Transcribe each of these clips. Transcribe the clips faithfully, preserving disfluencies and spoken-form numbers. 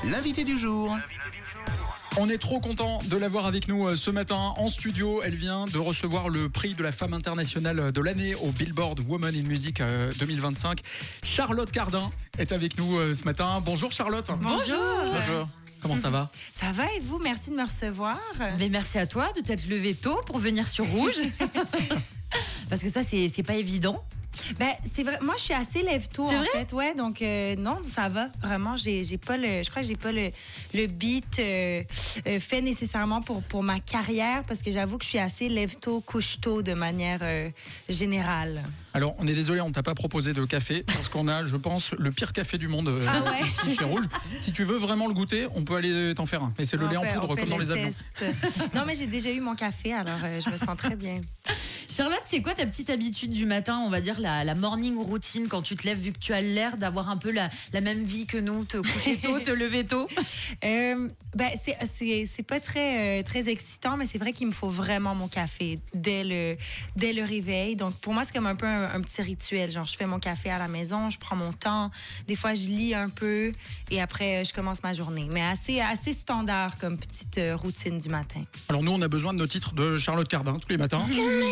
L'invité du jour. On est trop content de l'avoir avec nous ce matin en studio. Elle vient de recevoir le prix de la femme internationale de l'année au Billboard Women in Music deux mille vingt-cinq. Charlotte Cardin est avec nous ce matin. Bonjour Charlotte. Bonjour. Bonjour. Comment ça va? Ça va et vous? Merci de me recevoir. Mais merci à toi de t'être levé tôt pour venir sur Rouge. Parce que ça, c'est, c'est pas évident. Ben, c'est vrai. Moi, je suis assez lève-tôt, C'est en vrai? fait. Ouais, donc, euh, non, ça va. Vraiment, j'ai, j'ai pas le, je crois que j'ai pas le, le beat euh, euh, fait nécessairement pour, pour ma carrière parce que j'avoue que je suis assez lève-tôt, couche-tôt de manière euh, générale. Alors, on est désolé, on t'a pas proposé de café parce qu'on a, je pense, le pire café du monde euh, Ah ouais? ici chez Rouge. Si tu veux vraiment le goûter, on peut aller t'en faire un. Mais c'est le On lait en fait- on poudre fait comme dans le les avions. test. Non, mais j'ai déjà eu mon café, alors euh, je me sens très bien. Charlotte, c'est quoi ta petite habitude du matin, on va dire la, la morning routine quand tu te lèves, vu que tu as l'air d'avoir un peu la, la même vie que nous, te coucher tôt, te lever tôt? Euh, ben, c'est, c'est, c'est pas très, euh, très excitant, mais c'est vrai qu'il me faut vraiment mon café dès le, dès le réveil. Donc, pour moi, c'est comme un peu un, un petit rituel. Genre, je fais mon café à la maison, je prends mon temps. Des fois, je lis un peu et après, je commence ma journée. Mais assez, assez standard comme petite euh, routine du matin. Alors nous, on a besoin de nos titres de Charlotte Cardin tous les matins.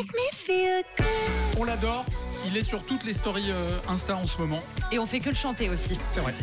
On l'adore. Il est sur toutes les stories euh, Insta en ce moment. Et on fait que le chanter aussi. C'est vrai.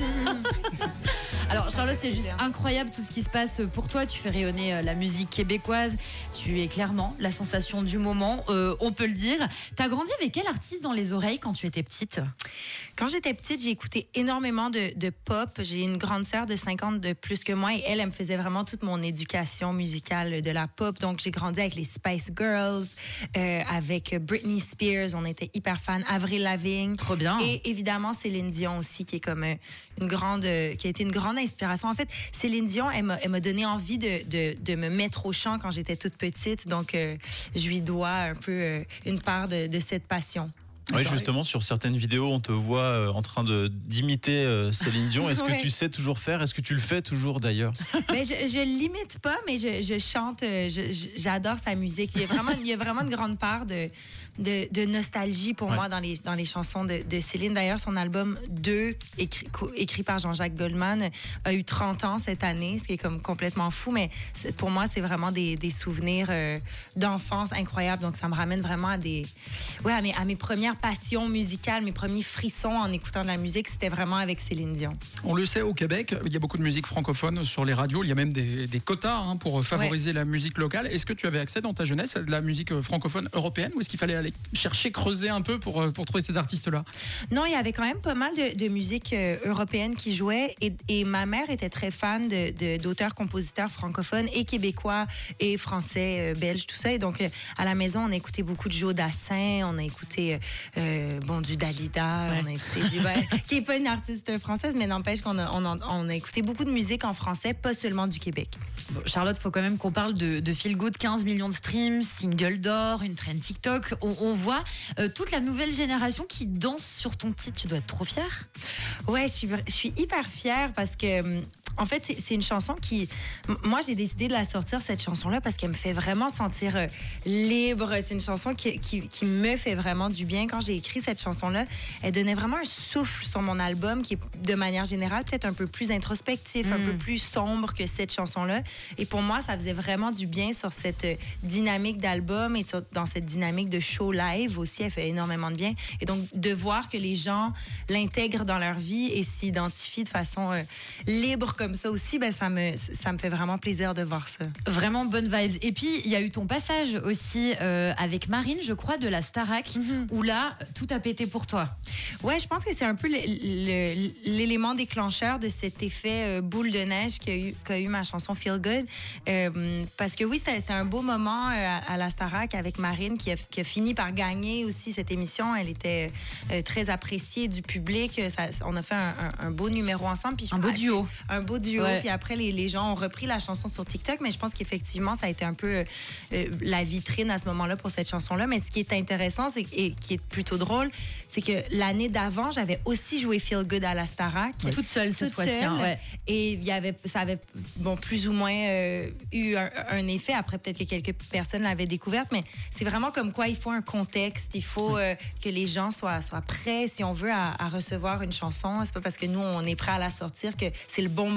Alors Charlotte, c'est juste incroyable tout ce qui se passe pour toi. Tu fais rayonner euh, la musique québécoise. Tu es clairement la sensation du moment, euh, on peut le dire. T'as grandi avec quel artiste dans les oreilles quand tu étais petite? Quand j'étais petite, j'ai écouté énormément de, de pop. J'ai une grande sœur de cinq ans de plus que moi et elle, elle me faisait vraiment toute mon éducation musicale de la pop. Donc, j'ai grandi avec les Spice Girls, euh, avec Britney Spears. On était hyper fans. Avril Lavigne. Trop bien. Et évidemment, Céline Dion aussi, qui est comme euh, une grande, euh, qui a été une grande inspiration. En fait, Céline Dion, elle m'a, elle m'a donné envie de, de, de me mettre au chant quand j'étais toute petite. Donc, euh, je lui dois un peu euh, une part de, de cette passion. Oui, justement, sur certaines vidéos, on te voit euh, en train de, d'imiter euh, Céline Dion. Est-ce Ouais. que tu sais toujours faire? Est-ce que tu le fais toujours d'ailleurs? Mais je, je l'imite pas, mais je, je chante. euh, je- je- j'adore sa musique. Il y a vraiment, il y a vraiment une grande part de, de, de nostalgie pour Ouais. moi dans les, dans les chansons de, de Céline. D'ailleurs, son album deux, écrit, co- écrit par Jean-Jacques Goldman, a eu trente ans cette année, ce qui est comme complètement fou. Mais c'est- pour moi, c'est vraiment des, des souvenirs euh, d'enfance incroyables. Donc, ça me ramène vraiment à des, ouais, à mes, à mes premières passions musicales, mes premiers frissons en écoutant de la musique. C'était vraiment avec Céline Dion. On le sait, au Québec, il y a beaucoup de musique francophone sur les radios. Il y a même des, des quotas hein, pour favoriser la musique locale. Est-ce que tu avais accès dans ta jeunesse à de la musique francophone européenne ou est-ce qu'il fallait aller chercher, creuser un peu pour, pour trouver ces artistes-là? Non, il y avait quand même pas mal de, de musique euh, européenne qui jouait et, et ma mère était très fan de, de, d'auteurs, compositeurs francophones et québécois et français, euh, belges, tout ça. Et donc, euh, à la maison, on a écouté beaucoup de Joe Dassin, on a écouté euh, bon, du Dalida, Ouais. on a écouté du... ben, qui n'est pas une artiste française, mais n'empêche qu'on a, on a, on a écouté beaucoup de musique en français, pas seulement du Québec. Bon, Charlotte, faut quand même qu'on parle de, de Feel Good, quinze millions de streams, single d'or, une trend TikTok. On, on voit euh, toute la nouvelle génération qui danse sur ton titre. Tu dois être trop fière. Ouais, je suis, je suis hyper fière parce que, hum, en fait, c'est, c'est une chanson qui. m- Moi, j'ai décidé de la sortir, cette chanson-là, parce qu'elle me fait vraiment sentir euh, libre. C'est une chanson qui, qui, qui me fait vraiment du bien. Quand j'ai écrit cette chanson-là, elle donnait vraiment un souffle sur mon album qui est, de manière générale, peut-être un peu plus introspectif, un Mm. peu plus sombre que cette chanson-là. Et pour moi, ça faisait vraiment du bien sur cette euh, dynamique d'album et sur, dans cette dynamique de show live aussi. Elle fait énormément de bien. Et donc, de voir que les gens l'intègrent dans leur vie et s'identifient de façon euh, libre comme ça aussi, ben, ça, me, ça me fait vraiment plaisir de voir ça. Vraiment bonne vibes. Et puis, il y a eu ton passage aussi euh, avec Marine, je crois, de la Starac, Mm-hmm. où là, tout a pété pour toi. Ouais, je pense que c'est un peu le- le- l'élément déclencheur de cet effet euh, boule de neige qu'a eu, qu'a eu ma chanson Feel Good. Euh, parce que oui, c'était c'était un beau moment euh, à, à la Starac avec Marine qui a, qui a fini par gagner aussi cette émission. Elle était euh, très appréciée du public. Ça- on a fait un, un- un beau numéro ensemble. Puis je Un beau pense- duo. Un beau duo. Ouais. Puis après, les, les gens ont repris la chanson sur TikTok, mais je pense qu'effectivement, ça a été un peu euh, euh, la vitrine à ce moment-là pour cette chanson-là. Mais ce qui est intéressant c'est, et qui est plutôt drôle, c'est que l'année d'avant, j'avais aussi joué Feel Good à la Starac. Toute seule cette Toute fois-ci. seule. hein, ouais. Et il y avait, ça avait bon, plus ou moins euh, eu un, un effet. Après, peut-être que quelques personnes l'avaient découverte, mais c'est vraiment comme quoi il faut un contexte. Il faut euh, que les gens soient, soient prêts, si on veut, à, à recevoir une chanson. C'est pas parce que nous, on est prêts à la sortir que c'est le bon moment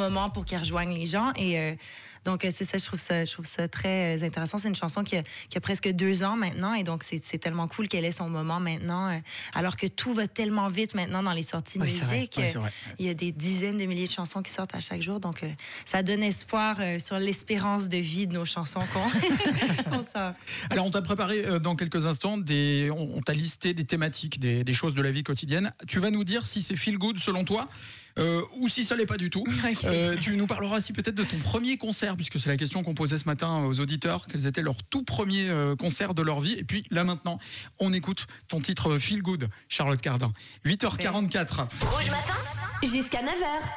moment pour qu'elle rejoigne les gens. Et euh, donc, euh, c'est ça, je trouve ça, je trouve ça très euh, intéressant. C'est une chanson qui a, qui a presque deux ans maintenant. Et donc, c'est, c'est tellement cool qu'elle ait son moment maintenant. euh, alors que tout va tellement vite maintenant dans les sorties de Oui, c'est vrai. musique. Oui, c'est vrai. Il y a des dizaines de milliers de chansons qui sortent à chaque jour. Donc, euh, ça donne espoir euh, sur l'espérance de vie de nos chansons qu'on, qu'on sort. Alors, on t'a préparé euh, dans quelques instants, des, on, on t'a listé des thématiques, des, des choses de la vie quotidienne. Tu vas nous dire si c'est feel good selon toi euh, ou si ça l'est pas du tout. Ok. Euh, tu nous parleras aussi peut-être de ton premier concert, puisque c'est la question qu'on posait ce matin aux auditeurs. Quels étaient leurs tout premiers euh, concerts de leur vie? Et puis là maintenant, on écoute ton titre Feel Good, Charlotte Cardin. huit heures quarante-quatre. Rouge matin jusqu'à neuf heures.